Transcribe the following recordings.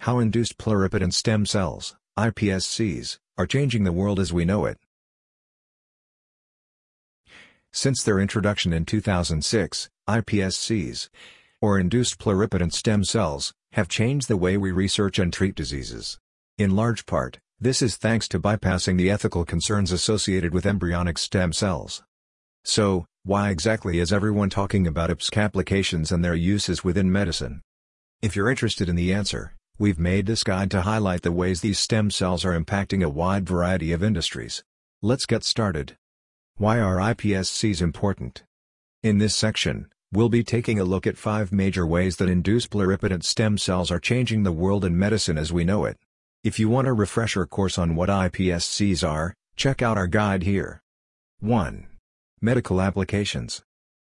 How induced pluripotent stem cells, iPSCs, are changing the world as we know it. Since their introduction in 2006, iPSCs, or induced pluripotent stem cells, have changed the way we research and treat diseases. In large part, this is thanks to bypassing the ethical concerns associated with embryonic stem cells. So, why exactly is everyone talking about iPSC applications and their uses within medicine? If you're interested in the answer, we've made this guide to highlight the ways these stem cells are impacting a wide variety of industries. Let's get started. Why are iPSCs important? In this section, we'll be taking a look at 5 major ways that induced pluripotent stem cells are changing the world and medicine as we know it. If you want a refresher course on what iPSCs are, check out our guide here. 1. Medical applications.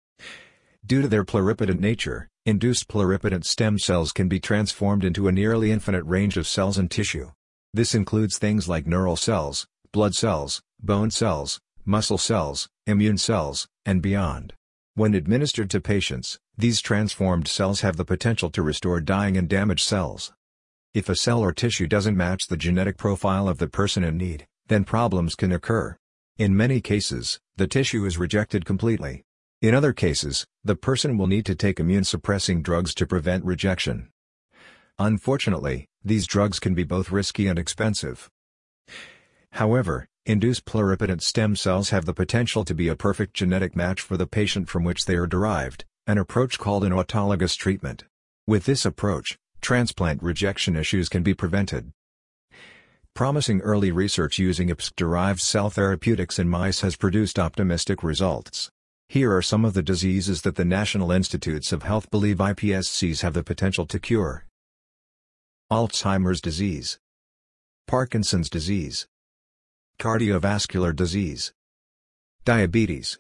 Due to their pluripotent nature, induced pluripotent stem cells can be transformed into a nearly infinite range of cells and tissue. This includes things like neural cells, blood cells, bone cells, muscle cells, immune cells, and beyond. When administered to patients, these transformed cells have the potential to restore dying and damaged cells. If a cell or tissue doesn't match the genetic profile of the person in need, then problems can occur. In many cases, the tissue is rejected completely. In other cases, the person will need to take immune-suppressing drugs to prevent rejection. Unfortunately, these drugs can be both risky and expensive. However, induced pluripotent stem cells have the potential to be a perfect genetic match for the patient from which they are derived, an approach called an autologous treatment. With this approach, transplant rejection issues can be prevented. Promising early research using iPSC-derived cell therapeutics in mice has produced optimistic results. Here are some of the diseases that the National Institutes of Health believe iPSCs have the potential to cure. Alzheimer's disease, Parkinson's disease, cardiovascular disease, diabetes,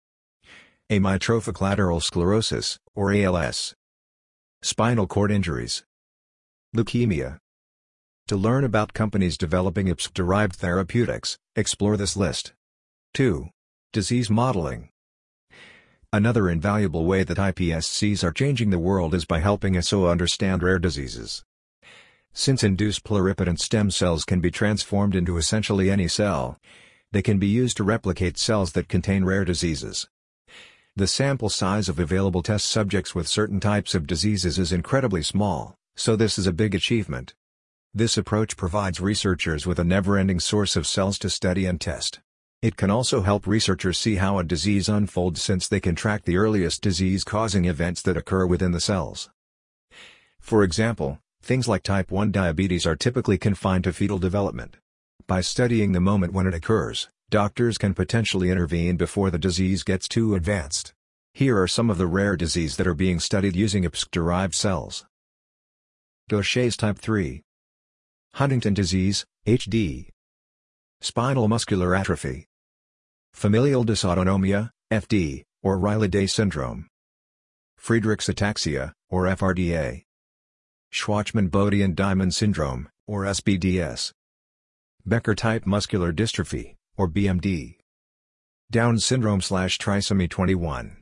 amyotrophic lateral sclerosis, or ALS, spinal cord injuries, leukemia. To learn about companies developing iPSC-derived therapeutics, explore this list. 2. Disease modeling. Another invaluable way that iPSCs are changing the world is by helping us understand rare diseases. Since induced pluripotent stem cells can be transformed into essentially any cell, they can be used to replicate cells that contain rare diseases. The sample size of available test subjects with certain types of diseases is incredibly small, so this is a big achievement. This approach provides researchers with a never-ending source of cells to study and test. It can also help researchers see how a disease unfolds since they can track the earliest disease-causing events that occur within the cells. For example, things like type 1 diabetes are typically confined to fetal development. By studying the moment when it occurs, doctors can potentially intervene before the disease gets too advanced. Here are some of the rare diseases that are being studied using iPSC-derived cells. Gaucher's type 3. Huntington disease, HD. Spinal muscular atrophy. Familial dysautonomia, FD, or Riley-Day syndrome. Friedreich's ataxia, or FRDA. Shwachman-Bodie-Diamond syndrome, or SBDS. Becker-type muscular dystrophy, or BMD. Down syndrome/trisomy 21.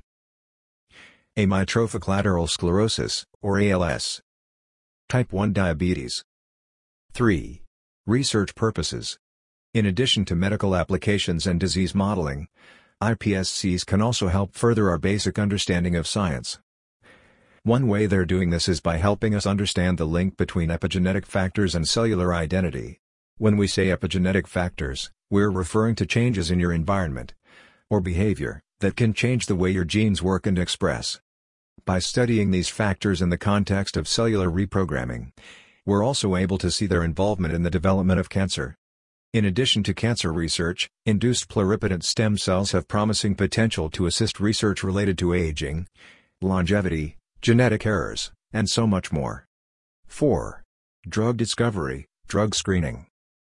Amyotrophic lateral sclerosis, or ALS. Type 1 diabetes. 3. Research purposes. In addition to medical applications and disease modeling, iPSCs can also help further our basic understanding of science. One way they're doing this is by helping us understand the link between epigenetic factors and cellular identity. When we say epigenetic factors, we're referring to changes in your environment or behavior that can change the way your genes work and express. By studying these factors in the context of cellular reprogramming, we're also able to see their involvement in the development of cancer. In addition to cancer research, induced pluripotent stem cells have promising potential to assist research related to aging, longevity, genetic errors, and so much more. 4. Drug discovery, drug screening.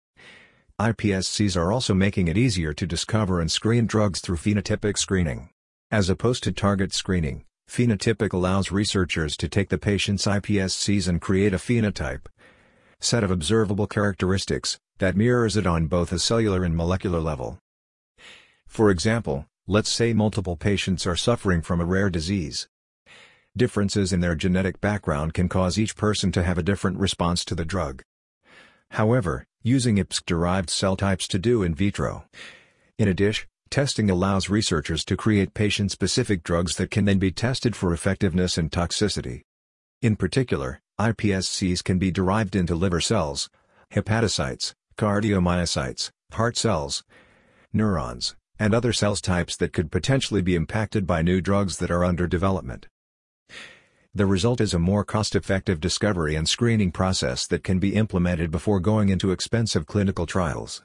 iPSCs are also making it easier to discover and screen drugs through phenotypic screening. As opposed to target screening, phenotypic allows researchers to take the patient's iPSCs and create a phenotype set of observable characteristics that mirrors it on both a cellular and molecular level. For example, let's say multiple patients are suffering from a rare disease. Differences in their genetic background can cause each person to have a different response to the drug. However, using IPSC-derived cell types to do in vitro. In addition, testing allows researchers to create patient-specific drugs that can then be tested for effectiveness and toxicity. In particular, iPSCs can be derived into liver cells, hepatocytes, cardiomyocytes, heart cells, neurons, and other cell types that could potentially be impacted by new drugs that are under development. The result is a more cost-effective discovery and screening process that can be implemented before going into expensive clinical trials.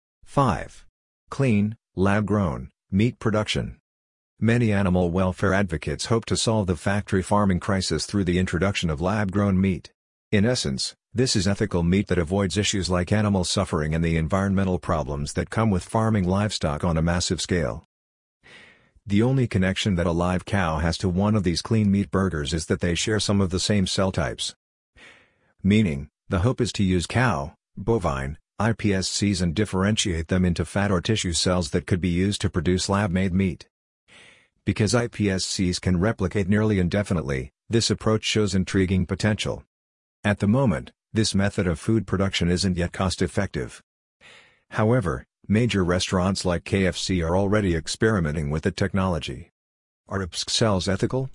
5. Clean, lab-grown, meat production. Many animal welfare advocates hope to solve the factory farming crisis through the introduction of lab-grown meat. In essence, this is ethical meat that avoids issues like animal suffering and the environmental problems that come with farming livestock on a massive scale. The only connection that a live cow has to one of these clean meat burgers is that they share some of the same cell types. Meaning, the hope is to use cow, bovine, iPSCs and differentiate them into fat or tissue cells that could be used to produce lab-made meat. Because iPSCs can replicate nearly indefinitely, this approach shows intriguing potential. At the moment, this method of food production isn't yet cost-effective. However, major restaurants like KFC are already experimenting with the technology. Are IPSC cells ethical?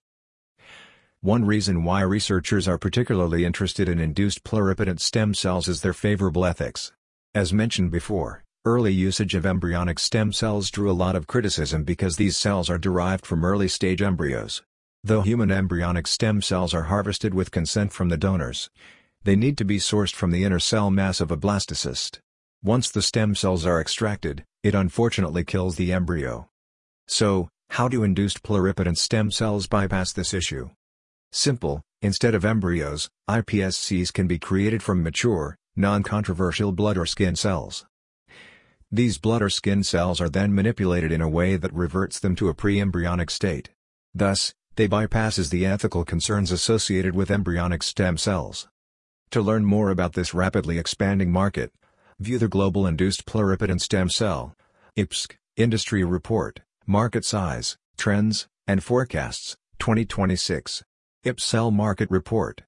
One reason why researchers are particularly interested in induced pluripotent stem cells is their favorable ethics. As mentioned before, early usage of embryonic stem cells drew a lot of criticism because these cells are derived from early-stage embryos. Though human embryonic stem cells are harvested with consent from the donors, they need to be sourced from the inner cell mass of a blastocyst. Once the stem cells are extracted, it unfortunately kills the embryo. So, how do induced pluripotent stem cells bypass this issue? Simple, instead of embryos, iPSCs can be created from mature, non-controversial blood or skin cells. These blood or skin cells are then manipulated in a way that reverts them to a pre-embryonic state. Thus, they bypasses the ethical concerns associated with embryonic stem cells. To learn more about this rapidly expanding market, view the Global Induced Pluripotent Stem Cell (IPSC) Industry Report, Market Size, Trends, and Forecasts, 2026. IPSC Cell Market Report.